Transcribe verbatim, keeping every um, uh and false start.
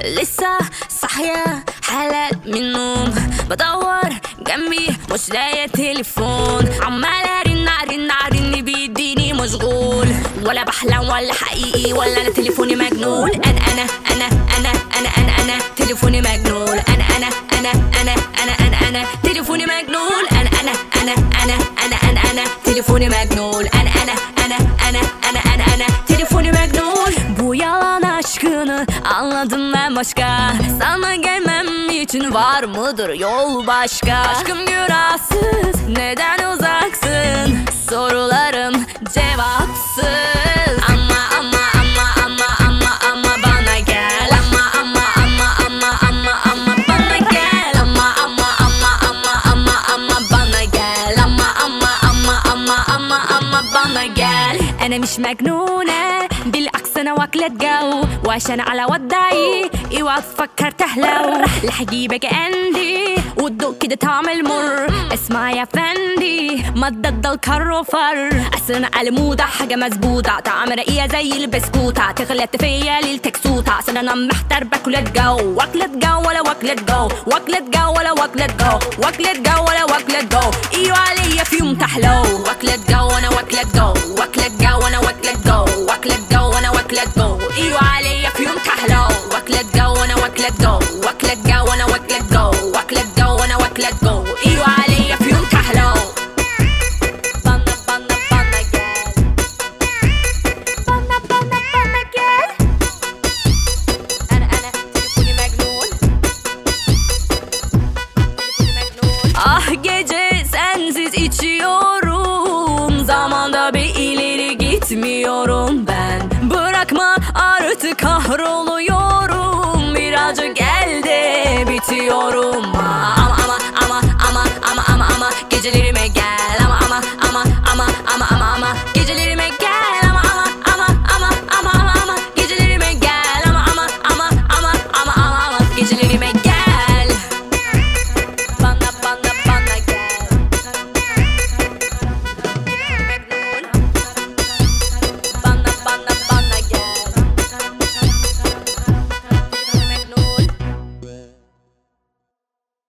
لسه صاحية حالات من النوم، بدور جنبي مش لاقية تليفون، عمالة ارن ارن ارن بيديني مشغول، ولا بحلم ولا حقيقي ولا انا تليفوني مجنون. انا انا انا انا انا انا انا تليفوني مجنون. انا انا انا انا انا انا انا تليفوني مجنون. انا انا انا انا انا انا انا تليفوني مجنون. انا انا انا انا انا انا انا telifonum mecnun. Bu yalan aşkını anladım ben başka. Sana gelmem için var mıdır yol başka? Aşkım günahsız, neden uzaksın? Sorularım cevapsız. Ama ama ama ama ama ama bana gel. Ama ama ama ama ama ama bana gel. Ama ama ama ama ama ama bana gel. Ama ama ama ama ama ama bana gel. أنا مش مجنونة بالعكس أنا واكلة جو، وعشان على ودعي اوعى تفكر تهلو، رح اجيبك عندي وتدوق كده طعم المر. اسمع يا فندي ما تضل كروفر، اصل انا على موضة حاجة مظبوطة، طعم رقيقة زي البسكوتة، تغلط فيا ليلتك سوطة، اصل انا محتار باكلة جو، واكلة جو ولا واكلة جو، واكلة جو ولا واكلة جو، واكلة جو ولا واكلة جو، ايوه عليا في يوم تحلو، واكلة جو انا واكلة جو، واكلة جو انا واكلة جو، واكلة جو انا واكلة جو، ايوه عليا في يوم تحلو، واكلة جو انا واكلة جو، واكلة جو انا واكلة جو، واكلة جو انا واكلة جو، ايوه عليا في يوم تحلو. بنا بنا بنا جال، بنا بنا بنا جال. انا انا تليفوني مجنون، تليفوني مجنون. Ah gece sensiz içiyorum, zamanda bir ileri gitmiyorum ben. Bırakma artık kahroluyor.